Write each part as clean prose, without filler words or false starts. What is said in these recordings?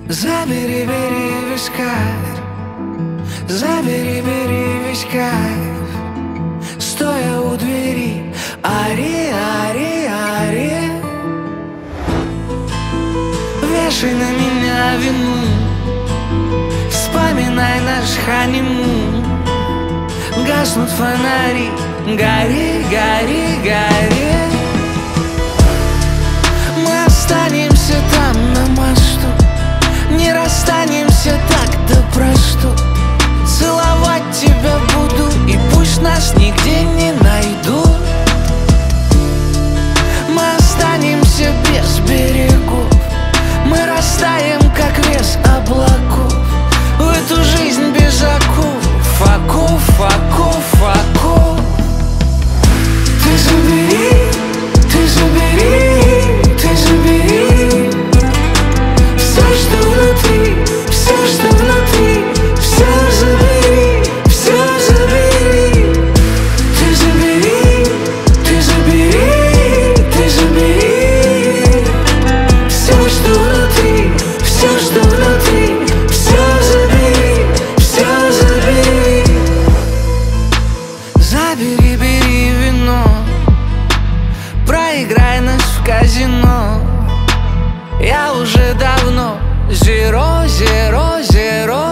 Забери, бери весь кайф, забери, бери весь кайф. Стоя у двери, ари, ари, ари. Вешай на меня вину, вспоминай наш ханимун. Гаснут фонари, гори, гори, гори. Мы останемся там на мосту, не расстанемся так, да про что. Целовать тебя буду, и пусть нас нигде не найдут. Мы останемся без берегов, мы растаем, как вес облаков. В эту жизнь без оков, оков, оков, оков. Ты забери, ты забери, ты забери все, что внутри, все, что внутри. Все забери, все забери. Ты забери, ты забери, ты забери все, что внутри, все, что внутри. Все забери, все забери. Забери, бери вино, проиграй нас в казино. Я уже давно zero, zero, zero.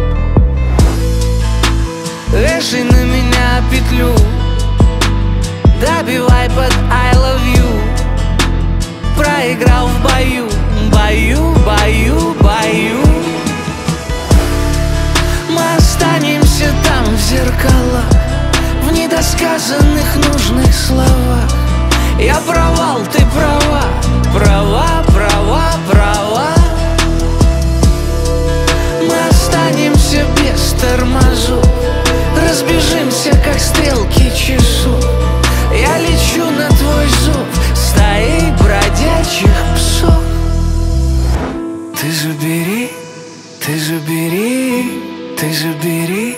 Вешай на меня петлю, добивай под I love you. Проиграл в бою, бою, бою, бою. Мы останемся там в зеркалах, в недосказанных нужных словах. Я провал, ты права, права, права, права. Мы останемся без тормозов, разбежимся, как стрелки часов. Я лечу на твой зов стаей бродячих псов. Ты забери, ты забери, ты забери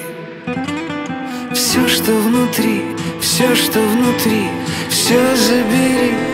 все, что внутри, все, что внутри. Все забери.